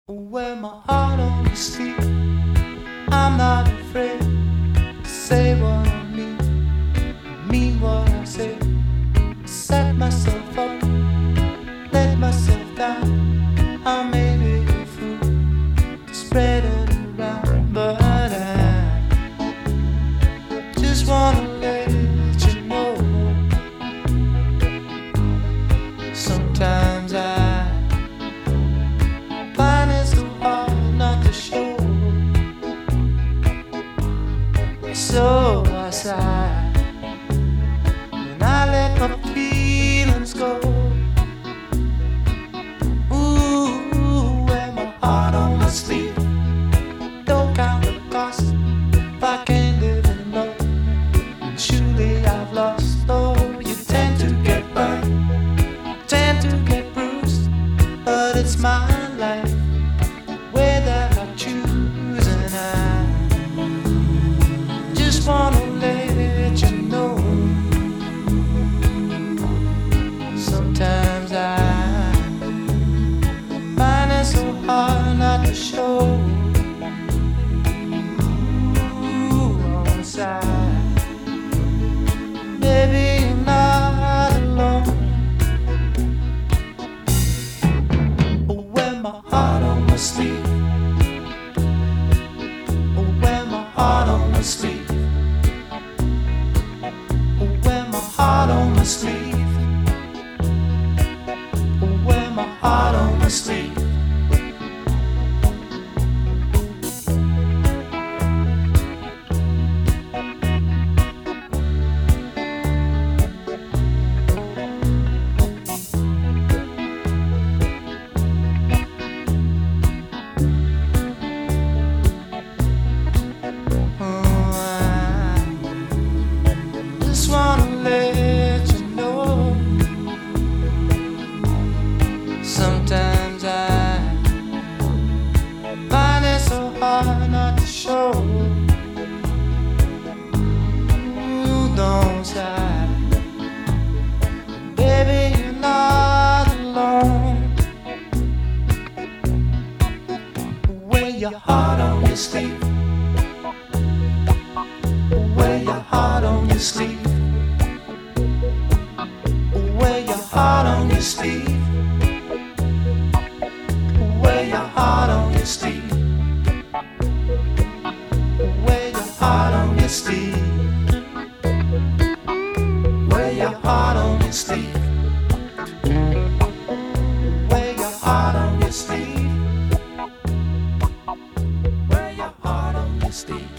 Wear my heart on your sleeve. I'm not afraid to say what I mean what I say. Set myself up, let myself down. I may be a fool to spread it around, but I just wanna let you know. Sometimes I find it so hard not to show. So I sigh when I let my feelings go. Ooh, wear my heart on my sleeve. Don't count the cost if I can't live in love. And surely I've lost. Oh, you tend to get burned, tend to get bruised, but it's my life, way that I choose, and I just wanna let you know. Sometimes I find it so hard not to show. Ooh, on the side, baby, you're not alone. Wear my heart on my sleeve. Wear my heart on my sleeve. Wear my heart on my sleeve. Wear my heart on my sleeve. Just wanna let you know. Sometimes I find it so hard not to show. Ooh, don't sigh, baby, you're not alone. Wear your heart on your sleeve. Wear your heart on your sleeve. Wear your heart on your sleeve. Wear your heart on your sleeve. Wear your heart on your sleeve. Wear your heart on your sleeve. Wear your heart on your sleeve. Wear your heart on your sleeve.